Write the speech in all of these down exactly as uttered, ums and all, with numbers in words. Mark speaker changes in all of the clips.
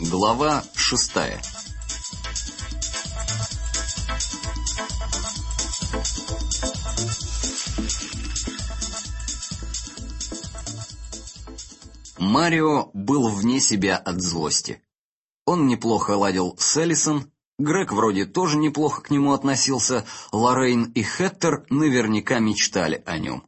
Speaker 1: Глава шестая. Марио был вне себя от злости. Он неплохо ладил с Эллисон, Грег вроде тоже неплохо к нему относился, Лоррейн и Хеттер наверняка мечтали о нем.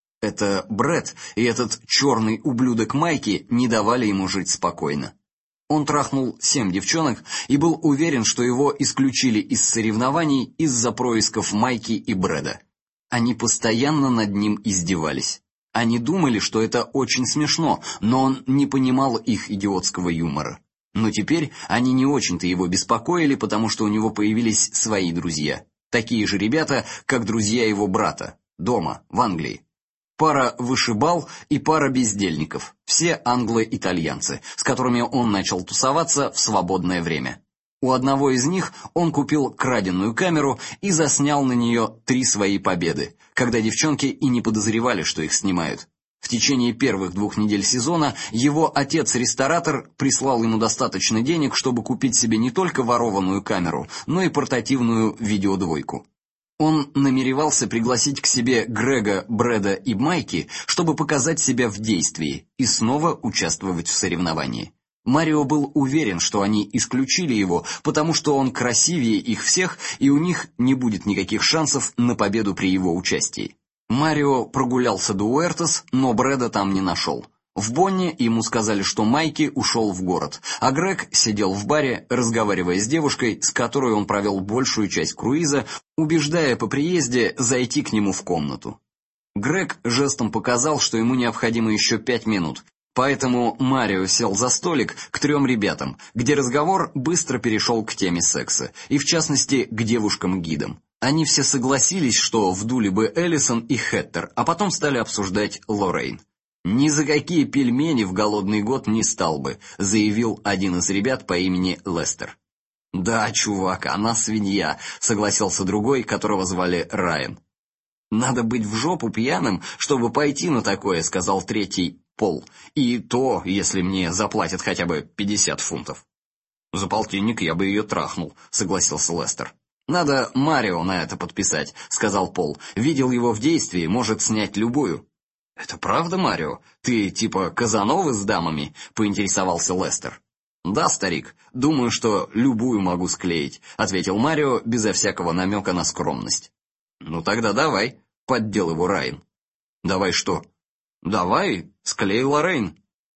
Speaker 1: Это Брэд и этот черный ублюдок Майки не давали ему жить спокойно. Он трахнул семь девчонок и был уверен, что его исключили из соревнований из-за происков Майки и Брэда. Они постоянно над ним издевались. Они думали, что это очень смешно, но он не понимал их идиотского юмора. Но теперь они не очень-то его беспокоили, потому что у него появились свои друзья. Такие же ребята, как друзья его брата, дома, в Англии. Пара вышибал и пара бездельников, все англо-итальянцы, с которыми он начал тусоваться в свободное время. У одного из них он купил краденую камеру и заснял на нее три свои победы, когда девчонки и не подозревали, что их снимают. В течение первых двух недель сезона его отец-ресторатор прислал ему достаточно денег, чтобы купить себе не только ворованную камеру, но и портативную видеодвойку. Он намеревался пригласить к себе Грега, Брэда и Майки, чтобы показать себя в действии и снова участвовать в соревновании. Марио был уверен, что они исключили его, потому что он красивее их всех, и у них не будет никаких шансов на победу при его участии. Марио прогулялся до Уэртос, но Брэда там не нашел. В Бонне ему сказали, что Майки ушел в город, а Грег сидел в баре, разговаривая с девушкой, с которой он провел большую часть круиза, убеждая по приезде зайти к нему в комнату. Грег жестом показал, что ему необходимо еще пять минут, поэтому Марио сел за столик к трем ребятам, где разговор быстро перешел к теме секса, и в частности к девушкам-гидам. Они все согласились, что вдули бы Эллисон и Хеттер, а потом стали обсуждать Лоррейн. «Ни за какие пельмени в голодный год не стал бы», — заявил один из ребят по имени Лестер. «Да, чувак, она свинья», — согласился другой, которого звали Райан. «Надо быть в жопу пьяным, чтобы пойти на такое», — сказал третий, Пол. «И то, если мне заплатят хотя бы пятьдесят фунтов». «За полтинник я бы ее трахнул», — согласился Лестер. «Надо Марио на это подписать», — сказал Пол. «Видел его в действии, может снять любую». «Это правда, Марио? Ты типа Казановы с дамами?» — поинтересовался Лестер. «Да, старик, думаю, что любую могу склеить», — ответил Марио безо всякого намека на скромность. «Ну тогда давай», — поддел его Райан. «Давай что?» «Давай, склей Лоррейн».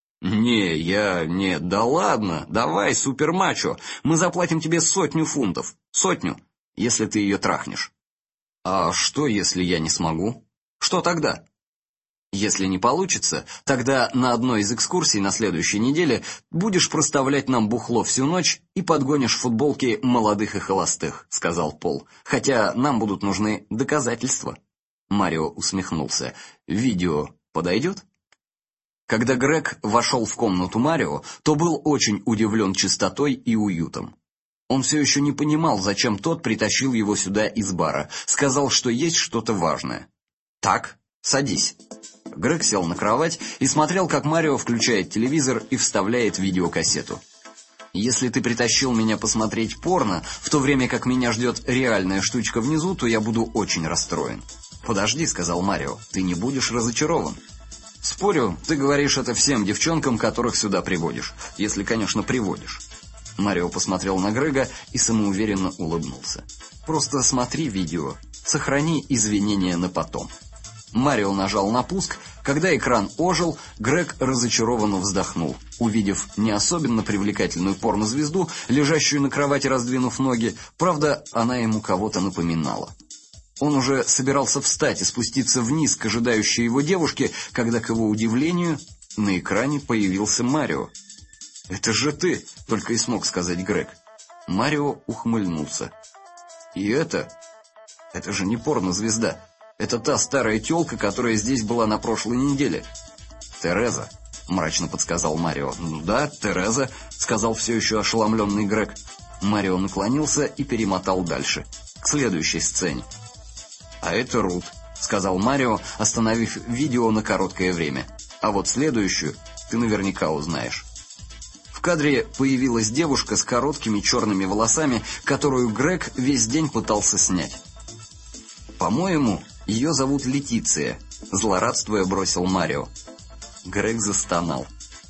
Speaker 1: «Не, я... не, да ладно, давай, супермачо, мы заплатим тебе сотню фунтов, сотню, если ты ее трахнешь». «А что, если я не смогу? Что тогда?» «Если не получится, тогда на одной из экскурсий на следующей неделе будешь проставлять нам бухло всю ночь и подгонишь футболки молодых и холостых», — сказал Пол. «Хотя нам будут нужны доказательства». Марио усмехнулся. «Видео подойдет?» Когда Грег вошел в комнату Марио, то был очень удивлен чистотой и уютом. Он все еще не понимал, зачем тот притащил его сюда из бара. Сказал, что есть что-то важное. «Так, садись». Грег сел на кровать и смотрел, как Марио включает телевизор и вставляет видеокассету. «Если ты притащил меня посмотреть порно, в то время как меня ждет реальная штучка внизу, то я буду очень расстроен». «Подожди», — сказал Марио, — «ты не будешь разочарован». «Спорю, ты говоришь это всем девчонкам, которых сюда приводишь, если, конечно, приводишь». Марио посмотрел на Грега и самоуверенно улыбнулся. «Просто смотри видео, сохрани извинения на потом». Марио нажал на пуск. Когда экран ожил, Грег разочарованно вздохнул, увидев не особенно привлекательную порнозвезду, лежащую на кровати, раздвинув ноги. Правда, она ему кого-то напоминала. Он уже собирался встать и спуститься вниз к ожидающей его девушке, когда, к его удивлению, на экране появился Марио. «Это же ты!» — только и смог сказать Грег. Марио ухмыльнулся. «И это? Это же не порнозвезда. Это та старая тёлка, которая здесь была на прошлой неделе». «Тереза», — мрачно подсказал Марио. «Ну да, Тереза», — сказал все еще ошеломленный Грег. Марио наклонился и перемотал дальше, к следующей сцене. «А это Рут», — сказал Марио, остановив видео на короткое время. «А вот следующую ты наверняка узнаешь». В кадре появилась девушка с короткими черными волосами, которую Грег весь день пытался снять. «По-моему, ее зовут Летиция», — злорадствуя бросил Марио. Грег застонал.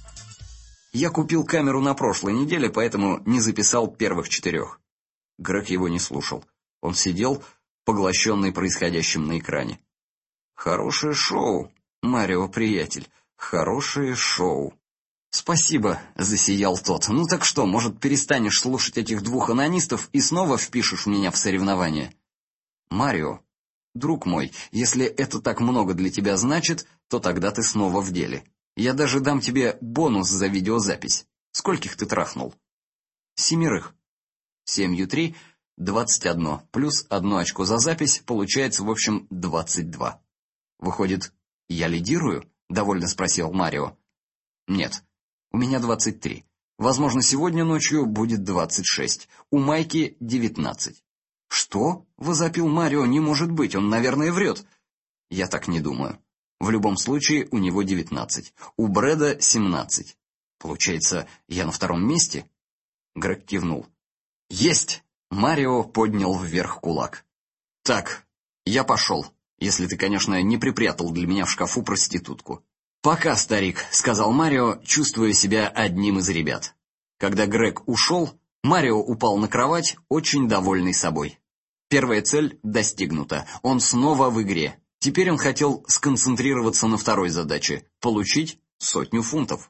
Speaker 1: «Я купил камеру на прошлой неделе, поэтому не записал первых четырех». Грег его не слушал. Он сидел, поглощенный происходящим на экране. «Хорошее шоу, Марио, приятель, хорошее шоу». «Спасибо», — засиял тот. «Ну так что, может, перестанешь слушать этих двух анонистов и снова впишешь меня в соревнования?» «Марио, друг мой, если это так много для тебя значит, то тогда ты снова в деле. Я даже дам тебе бонус за видеозапись. Скольких ты трахнул?» «Семерых». «Семью три, двадцать одно, плюс одно очко за запись, получается, в общем, двадцать два». «Выходит, я лидирую?» — довольно спросил Марио. «Нет, у меня двадцать три. Возможно, сегодня ночью будет двадцать шесть. У Майки девятнадцать». «Что?» — возопил Марио. «Не может быть, он, наверное, врет». «Я так не думаю. В любом случае, у него девятнадцать. У Брэда семнадцать. Получается, я на втором месте?» Грег кивнул. «Есть!» — Марио поднял вверх кулак. «Так, я пошел, если ты, конечно, не припрятал для меня в шкафу проститутку». «Пока, старик», — сказал Марио, чувствуя себя одним из ребят. Когда Грег ушел, Марио упал на кровать, очень довольный собой. Первая цель достигнута, он снова в игре. Теперь он хотел сконцентрироваться на второй задаче — получить сотню фунтов.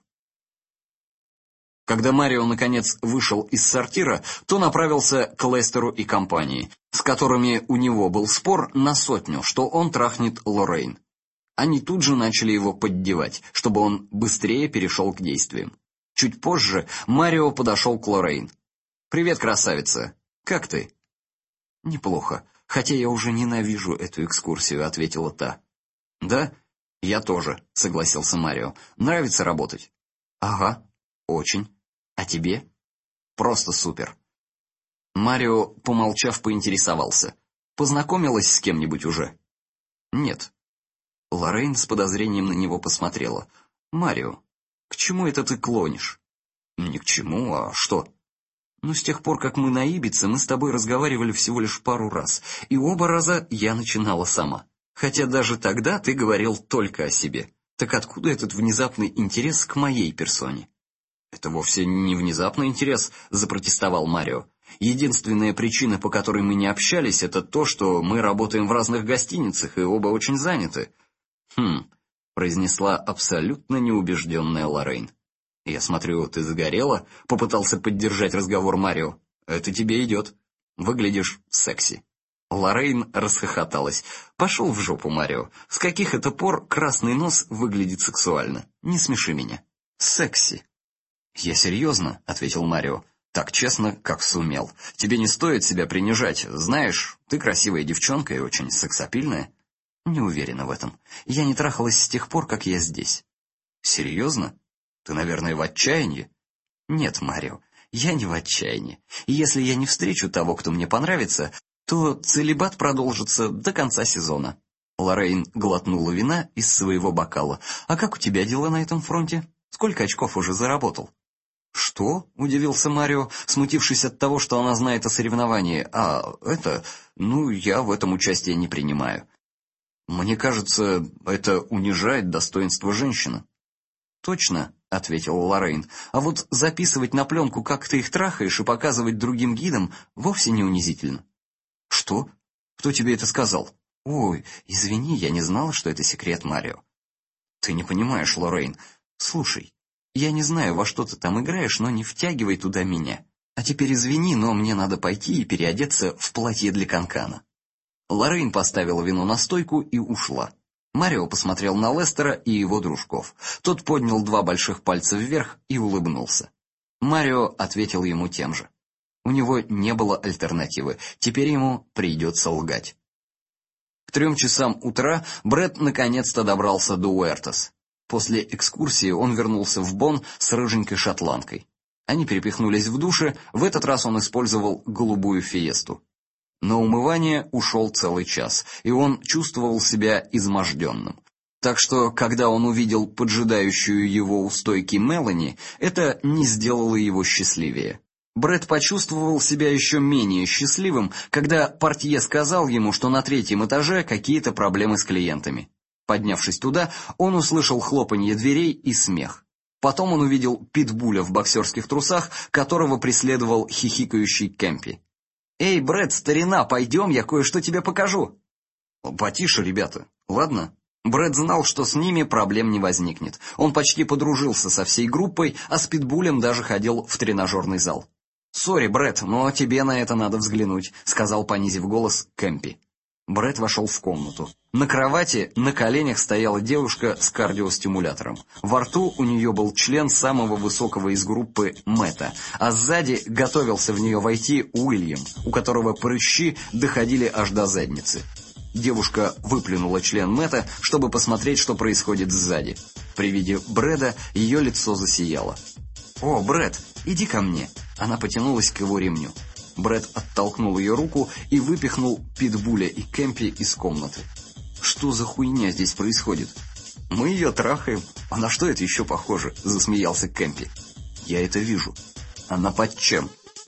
Speaker 1: Когда Марио, наконец, вышел из сортира, то направился к Лестеру и компании, с которыми у него был спор на сотню, что он трахнет Лоррейн. Они тут же начали его поддевать, чтобы он быстрее перешел к действиям. Чуть позже Марио подошел к Лоррейн. «Привет, красавица. Как ты?» «Неплохо, хотя я уже ненавижу эту экскурсию», — ответила та. «Да? Я тоже», — согласился Марио. «Нравится работать?» «Ага, очень. А тебе?» «Просто супер». Марио, помолчав, поинтересовался. «Познакомилась с кем-нибудь уже?» «Нет». Лоррейн с подозрением на него посмотрела. «Марио, к чему это ты клонишь?» «Ни к чему, а что?» «Ну, с тех пор, как мы на Ибице, мы с тобой разговаривали всего лишь пару раз, и оба раза я начинала сама. Хотя даже тогда ты говорил только о себе. Так откуда этот внезапный интерес к моей персоне?» «Это вовсе не внезапный интерес», — запротестовал Марио. «Единственная причина, по которой мы не общались, это то, что мы работаем в разных гостиницах и оба очень заняты». «Хм», — произнесла абсолютно неубежденная Лоррейн. «Я смотрю, ты загорела», — попытался поддержать разговор Марио. «Это тебе идет. Выглядишь секси». Лоррейн расхохоталась. «Пошел в жопу, Марио. С каких это пор красный нос выглядит сексуально? Не смеши меня». «Секси». «Я серьезно», — ответил Марио. «Так честно, как сумел. Тебе не стоит себя принижать. Знаешь, ты красивая девчонка и очень сексапильная». «Не уверена в этом. Я не трахалась с тех пор, как я здесь». «Серьезно? Ты, наверное, в отчаянии?» «Нет, Марио, я не в отчаянии. И если я не встречу того, кто мне понравится, то целибат продолжится до конца сезона». Лоррейн глотнула вина из своего бокала. «А как у тебя дела на этом фронте? Сколько очков уже заработал?» «Что?» — удивился Марио, смутившись от того, что она знает о соревновании. «А, это... Ну, я в этом участие не принимаю». «Мне кажется, это унижает достоинство женщины». «Точно», — ответила Лоррейн. «А вот записывать на пленку, как ты их трахаешь, и показывать другим гидам вовсе не унизительно». «Что? Кто тебе это сказал?» «Ой, извини, я не знала, что это секрет, Марио». «Ты не понимаешь, Лоррейн. Слушай, я не знаю, во что ты там играешь, но не втягивай туда меня. А теперь извини, но мне надо пойти и переодеться в платье для канкана». Лоррейн поставила вино на стойку и ушла. Марио посмотрел на Лестера и его дружков. Тот поднял два больших пальца вверх и улыбнулся. Марио ответил ему тем же. У него не было альтернативы, теперь ему придется лгать. К трем часам утра Брэд наконец-то добрался до Уэртос. После экскурсии он вернулся в Бонн с рыженькой шотландкой. Они перепихнулись в душе, в этот раз он использовал голубую фиесту. На умывание ушел целый час, и он чувствовал себя изможденным. Так что, когда он увидел поджидающую его у стойки Мелани, это не сделало его счастливее. Брэд почувствовал себя еще менее счастливым, когда портье сказал ему, что на третьем этаже какие-то проблемы с клиентами. Поднявшись туда, он услышал хлопанье дверей и смех. Потом он увидел питбуля в боксерских трусах, которого преследовал хихикающий Кэмпи. «Эй, Брэд, старина, пойдем, я кое-что тебе покажу». «Потише, ребята, ладно?» Брэд знал, что с ними проблем не возникнет. Он почти подружился со всей группой, а с питбулем даже ходил в тренажерный зал. «Сори, Брэд, но тебе на это надо взглянуть», — сказал, понизив голос, Кэмпи. Брэд вошел в комнату. На кровати на коленях стояла девушка с кардиостимулятором. Во рту у нее был член самого высокого из группы Мэтта, а сзади готовился в нее войти Уильям, у которого прыщи доходили аж до задницы. Девушка выплюнула член Мэтта, чтобы посмотреть, что происходит сзади. При виде Брэда ее лицо засияло. «О, Брэд, иди ко мне!» Она потянулась к его ремню. Брэд оттолкнул ее руку и выпихнул питбуля и Кэмпи из комнаты. «Что за хуйня здесь происходит?» «Мы ее трахаем. А на что это еще похоже?» — засмеялся Кэмпи. «Я это вижу. Она под чем?»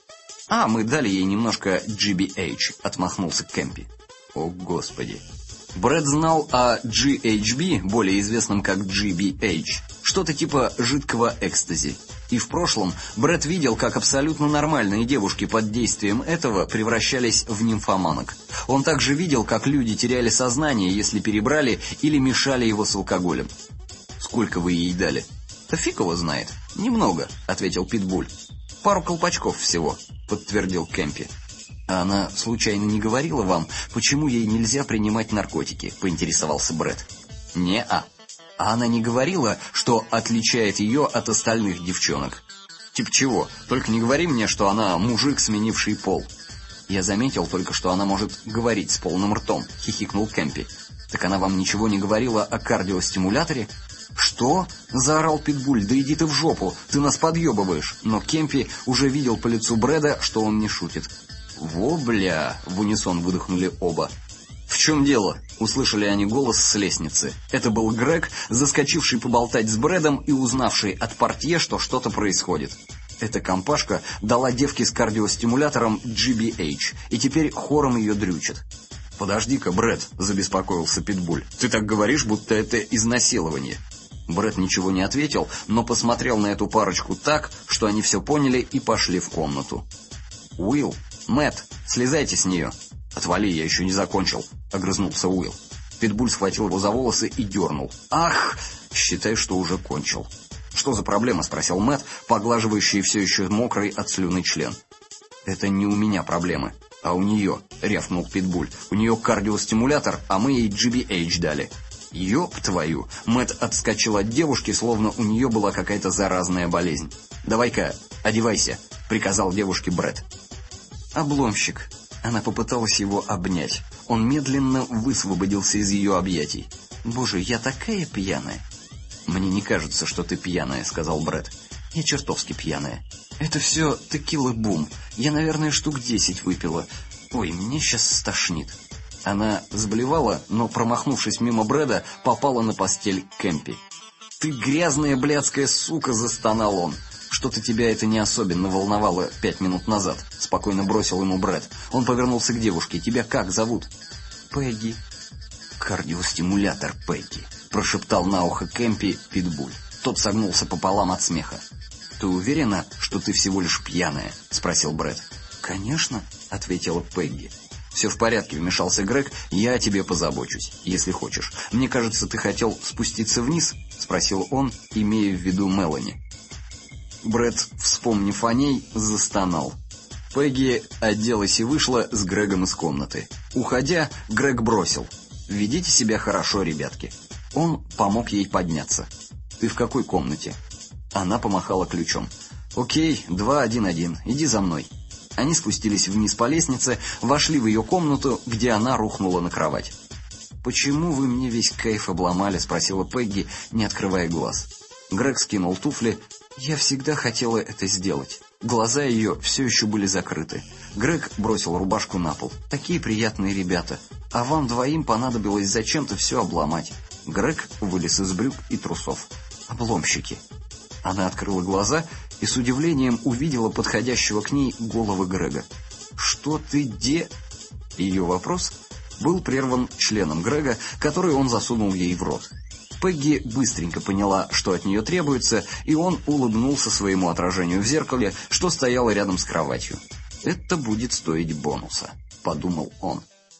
Speaker 1: «А, мы дали ей немножко джи би эйч», — отмахнулся Кэмпи. «О, Господи!» Брэд знал о джи эйч би, более известном как джи би эйч, что-то типа жидкого экстази. И в прошлом Брэд видел, как абсолютно нормальные девушки под действием этого превращались в нимфоманок. Он также видел, как люди теряли сознание, если перебрали или мешали его с алкоголем. «Сколько вы ей дали?» «Да фиг его знает. Немного», — ответил питбуль. «Пару колпачков всего», — подтвердил Кэмпи. «А она случайно не говорила вам, почему ей нельзя принимать наркотики?» — поинтересовался Брэд. «Не-а. А она не говорила, что отличает ее от остальных девчонок?» «Тип чего? Только не говори мне, что она мужик, сменивший пол». «Я заметил только, что она может говорить с полным ртом», — хихикнул Кэмпи. «Так она вам ничего не говорила о кардиостимуляторе?» «Что?» — заорал питбуль. «Да иди ты в жопу, ты нас подъебываешь!» Но Кэмпи уже видел по лицу Брэда, что он не шутит. «Во, бля!» — в унисон выдохнули оба. «В чем дело?» — услышали они голос с лестницы. Это был Грег, заскочивший поболтать с Брэдом и узнавший от портье, что что-то происходит. Эта компашка дала девке с кардиостимулятором джи би эйч, и теперь хором ее дрючат. «Подожди-ка, Брэд», — забеспокоился питбуль. «Ты так говоришь, будто это изнасилование». Брэд ничего не ответил, но посмотрел на эту парочку так, что они все поняли и пошли в комнату. «Уилл, Мэтт, слезайте с нее». «Отвали, я еще не закончил», — огрызнулся Уилл. Питбуль схватил его за волосы и дернул. «Ах! Считай, что уже кончил». «Что за проблема?» — спросил Мэтт, поглаживающий все еще мокрый от слюны член. «Это не у меня проблемы, а у нее», — рявкнул Питбуль. «У нее кардиостимулятор, а мы ей джи би эйч дали». «Ёб твою!» — Мэтт отскочил от девушки, словно у нее была какая-то заразная болезнь. «Давай-ка, одевайся», — приказал девушке Брэд. «Обломщик». Она попыталась его обнять. Он медленно высвободился из ее объятий. «Боже, я такая пьяная!» «Мне не кажется, что ты пьяная», — сказал Брэд. «Я чертовски пьяная. Это все текила-бум. Я, наверное, штук десять выпила. Ой, меня сейчас стошнит». Она сблевала, но, промахнувшись мимо Брэда, попала на постель Кэмпи. «Ты грязная блядская сука!» — застонал он. «Что-то тебя это не особенно волновало пять минут назад», — спокойно бросил ему Брэд. Он повернулся к девушке. «Тебя как зовут?» «Пегги». «Кардиостимулятор, Пегги», — прошептал на ухо Кэмпи питбуль. Тот согнулся пополам от смеха. «Ты уверена, что ты всего лишь пьяная?» — спросил Брэд. «Конечно», — ответила Пегги. «Все в порядке», — вмешался Грег. «Я о тебе позабочусь, если хочешь. Мне кажется, ты хотел спуститься вниз?» — спросил он, имея в виду Мелани. Брэд, вспомнив о ней, застонал. Пегги оделась и вышла с Грегом из комнаты. Уходя, Грег бросил: «Ведите себя хорошо, ребятки». Он помог ей подняться. «Ты в какой комнате?» Она помахала ключом. «Окей, два один один, иди за мной». Они спустились вниз по лестнице, вошли в ее комнату, где она рухнула на кровать. «Почему вы мне весь кайф обломали?» — спросила Пегги, не открывая глаз. Грег скинул туфли. «Я всегда хотела это сделать». Глаза ее все еще были закрыты. Грег бросил рубашку на пол. «Такие приятные ребята. А вам двоим понадобилось зачем-то все обломать. Грег вылез из брюк и трусов. Обломщики. Она открыла глаза и с удивлением увидела подходящего к ней головы Грега. «Что ты де...» Ее вопрос был прерван членом Грега, который он засунул ей в рот. Пегги быстренько поняла, что от нее требуется, и он улыбнулся своему отражению в зеркале, что стояло рядом с кроватью. «Это будет стоить бонуса», — подумал он.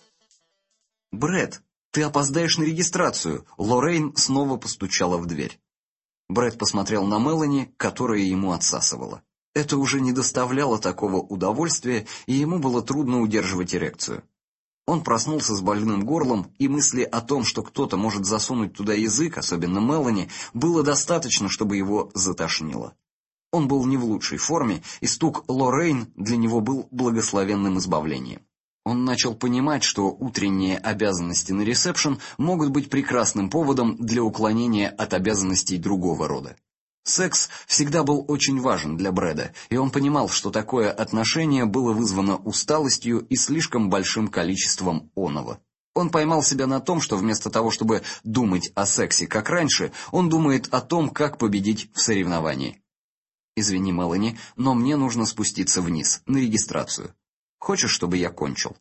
Speaker 1: «Брэд, ты опоздаешь на регистрацию!» Лоррейн снова постучала в дверь. Брэд посмотрел на Мелани, которая ему отсасывала. Это уже не доставляло такого удовольствия, и ему было трудно удерживать эрекцию. Он проснулся с больным горлом, и мысли о том, что кто-то может засунуть туда язык, особенно Мелани, было достаточно, чтобы его затошнило. Он был не в лучшей форме, и стук Лоррейн для него был благословенным избавлением. Он начал понимать, что утренние обязанности на ресепшн могут быть прекрасным поводом для уклонения от обязанностей другого рода. Секс всегда был очень важен для Брэда, и он понимал, что такое отношение было вызвано усталостью и слишком большим количеством оного. Он поймал себя на том, что вместо того, чтобы думать о сексе как раньше, он думает о том, как победить в соревновании. «Извини, Мелани, но мне нужно спуститься вниз, на регистрацию. Хочешь, чтобы я кончил?»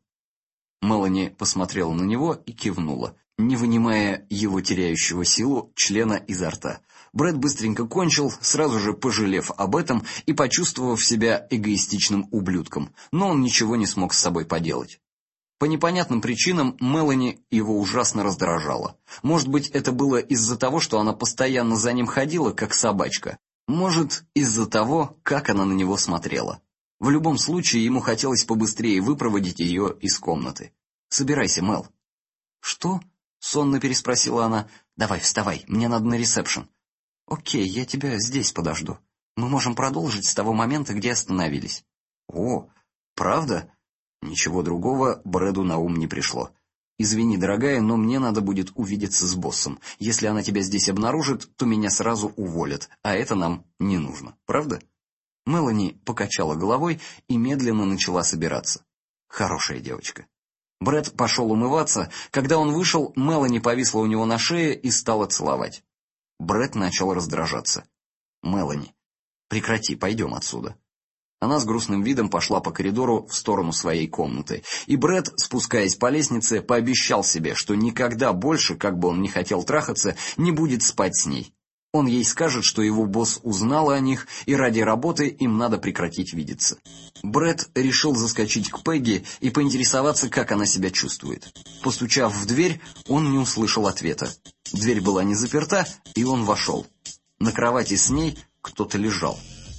Speaker 1: Мелани посмотрела на него и кивнула, не вынимая его теряющего силу члена изо рта. Брэд быстренько кончил, сразу же пожалев об этом и почувствовав себя эгоистичным ублюдком, но он ничего не смог с собой поделать. По непонятным причинам Мелани его ужасно раздражала. Может быть, это было из-за того, что она постоянно за ним ходила, как собачка. Может, из-за того, как она на него смотрела. В любом случае, ему хотелось побыстрее выпроводить ее из комнаты. «Собирайся, Мел». «Что?» — сонно переспросила она. «Давай, вставай, мне надо на ресепшн». «Окей, я тебя здесь подожду. Мы можем продолжить с того момента, где остановились». «О, правда?» Ничего другого Брэду на ум не пришло. «Извини, дорогая, но мне надо будет увидеться с боссом. Если она тебя здесь обнаружит, то меня сразу уволят, а это нам не нужно, правда?» Мелани покачала головой и медленно начала собираться. Хорошая девочка. Брэд пошел умываться. Когда он вышел, Мелани повисла у него на шее и стала целовать. Брэд начал раздражаться. «Мелани, прекрати, пойдем отсюда». Она с грустным видом пошла по коридору в сторону своей комнаты, и Брэд, спускаясь по лестнице, пообещал себе, что никогда больше, как бы он ни хотел трахаться, не будет спать с ней. Он ей скажет, что его босс узнал о них, и ради работы им надо прекратить видеться. Брэд решил заскочить к Пегги и поинтересоваться, как она себя чувствует. Постучав в дверь, он не услышал ответа. Дверь была не заперта, и он вошел. На кровати с ней кто-то лежал.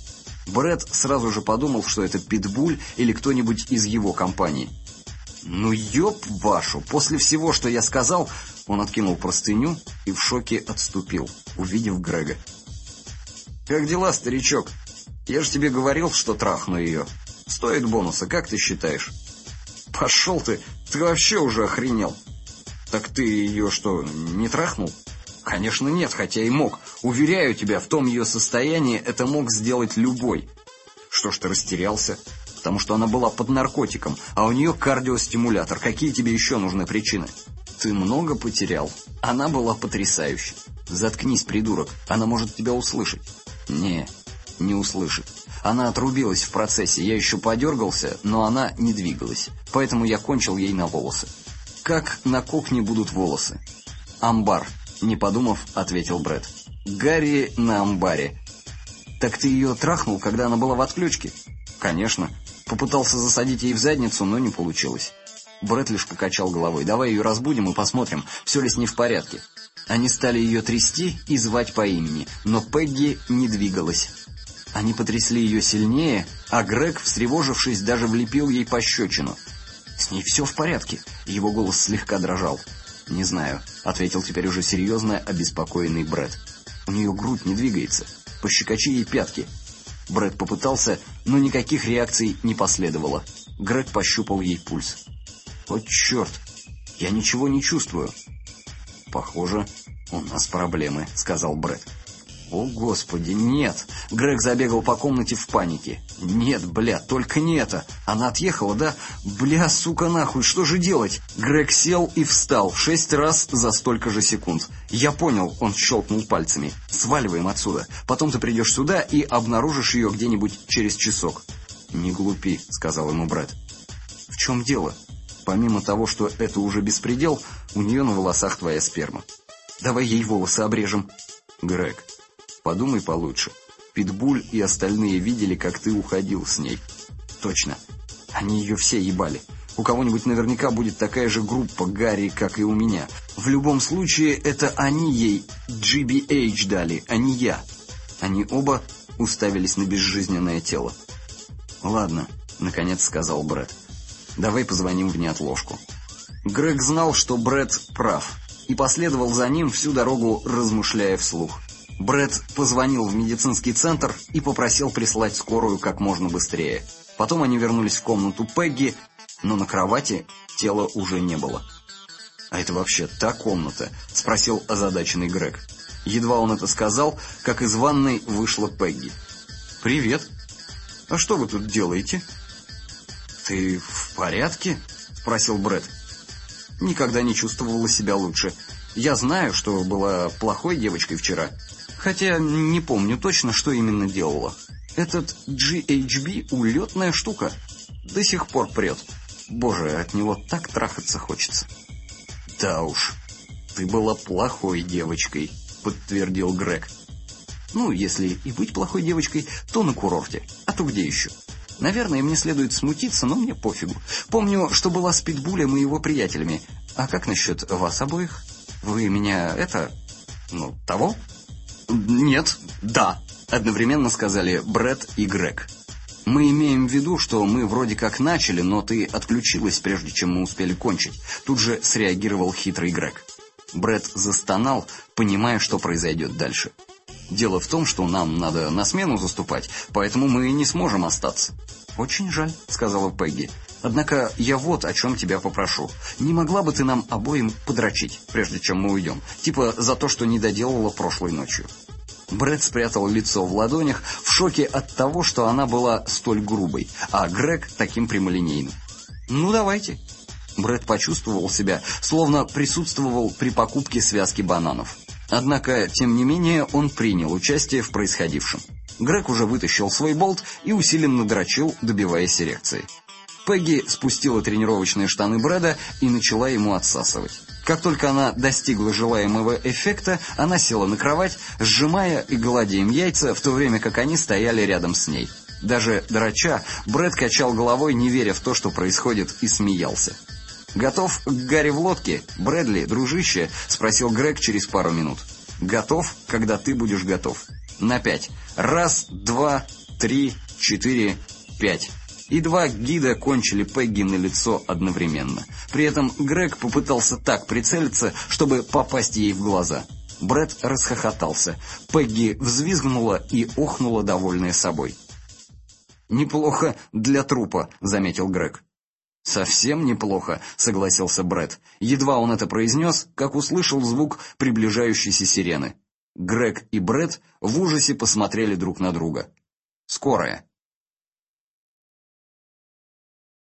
Speaker 1: Брэд сразу же подумал, что это Питбуль или кто-нибудь из его компании. «Ну ёб вашу! После всего, что я сказал...» Он откинул простыню и в шоке отступил, увидев Грега. «Как дела, старичок? Я же тебе говорил, что трахну ее. Стоит бонуса, как ты считаешь?» «Пошел ты! Ты вообще уже охренел!» «Так ты ее что, не трахнул?» «Конечно нет, хотя и мог. Уверяю тебя, в том ее состоянии это мог сделать любой». «Что ж ты растерялся?» «Потому что она была под наркотиком, а у нее кардиостимулятор. Какие тебе еще нужны причины?» «Ты много потерял. Она была потрясающей. Заткнись, придурок, она может тебя услышать». «Не, не услышит. Она отрубилась в процессе, я еще подергался, но она не двигалась, поэтому я кончил ей на волосы». «Как на кухне будут волосы?» «Амбар», не подумав, ответил Брэд. «Гарри на амбаре». «Так ты ее трахнул, когда она была в отключке?» «Конечно. Попытался засадить ей в задницу, но не получилось». Брэд лишь покачал головой. «Давай ее разбудим и посмотрим, все ли с ней в порядке». Они стали ее трясти и звать по имени, но Пегги не двигалась. Они потрясли ее сильнее, а Грег, встревожившись, даже влепил ей пощечину. «С ней все в порядке?» Его голос слегка дрожал. «Не знаю», — ответил теперь уже серьезно обеспокоенный Брэд. «У нее грудь не двигается. Пощекочи ей пятки». Брэд попытался, но никаких реакций не последовало. Грег пощупал ей пульс. «О, черт! Я ничего не чувствую». «Похоже, у нас проблемы», — сказал Брэд. О, Господи, нет. Грег забегал по комнате в панике. Нет, бля, только не это. Она отъехала, да? Бля, сука, нахуй, что же делать? Грег сел и встал шесть раз за столько же секунд. Я понял, он щелкнул пальцами. Сваливаем отсюда. Потом ты придешь сюда и обнаружишь ее где-нибудь через часок. Не глупи, сказал ему Брэд. В чем дело? Помимо того, что это уже беспредел, у нее на волосах твоя сперма. Давай ей волосы обрежем. Грег, подумай получше. Питбуль и остальные видели, как ты уходил с ней. Точно. Они ее все ебали. У кого-нибудь наверняка будет такая же группа Гарри, как и у меня. В любом случае, это они ей джи би эйч дали, а не я. Они оба уставились на безжизненное тело. Ладно, наконец сказал Брэд. Давай позвоним в неотложку. Грег знал, что Брэд прав, и последовал за ним всю дорогу, размышляя вслух. Брэд позвонил в медицинский центр и попросил прислать скорую как можно быстрее. Потом они вернулись в комнату Пегги, но на кровати тела уже не было. «А это вообще та комната?» — спросил озадаченный Грег. Едва он это сказал, как из ванной вышла Пегги. «Привет. А что вы тут делаете?» «Ты в порядке?» — спросил Брэд. «Никогда не чувствовала себя лучше. Я знаю, что была плохой девочкой вчера, хотя не помню точно, что именно делала. Этот джи эйч би — улетная штука. До сих пор прет. Боже, от него так трахаться хочется». «Да уж, ты была плохой девочкой», — подтвердил Грег. «Ну, если и быть плохой девочкой, то на курорте. А то где еще? Наверное, мне следует смутиться, но мне пофигу. Помню, что была с Питбулем и его приятелями. А как насчет вас обоих? Вы меня это... ну, того?» «Нет, да», — одновременно сказали Брэд и Грег. «Мы имеем в виду, что мы вроде как начали, но ты отключилась, прежде чем мы успели кончить». Тут же среагировал хитрый Грег. Брэд застонал, понимая, что произойдет дальше. «Дело в том, что нам надо на смену заступать, поэтому мы не сможем остаться». «Очень жаль», — сказала Пегги. «Однако я вот о чем тебя попрошу. Не могла бы ты нам обоим подрочить, прежде чем мы уйдем? Типа за то, что не доделала прошлой ночью». Брэд спрятал лицо в ладонях в шоке от того, что она была столь грубой, а Грег таким прямолинейным. «Ну, давайте». Брэд почувствовал себя, словно присутствовал при покупке связки бананов. Однако, тем не менее, он принял участие в происходившем. Грег уже вытащил свой болт и усиленно дрочил, добиваясь эрекции. Пегги спустила тренировочные штаны Брэда и начала ему отсасывать. Как только она достигла желаемого эффекта, она села на кровать, сжимая и гладя им яйца, в то время как они стояли рядом с ней. Даже дроча, Брэд качал головой, не веря в то, что происходит, и смеялся. «Готов к Гарри в лодке, Брэдли, дружище?» — спросил Грег через пару минут. «Готов, когда ты будешь готов. На пять. Раз, два, три, четыре, пять». И два гида кончили Пегги на лицо одновременно. При этом Грег попытался так прицелиться, чтобы попасть ей в глаза. Брэд расхохотался. Пегги взвизгнула и охнула, довольная собой. «Неплохо для трупа», — заметил Грег. «Совсем неплохо», — согласился Брэд. Едва он это произнес, как услышал звук приближающейся сирены. Грег и Брэд в ужасе посмотрели друг на друга. «Скорая».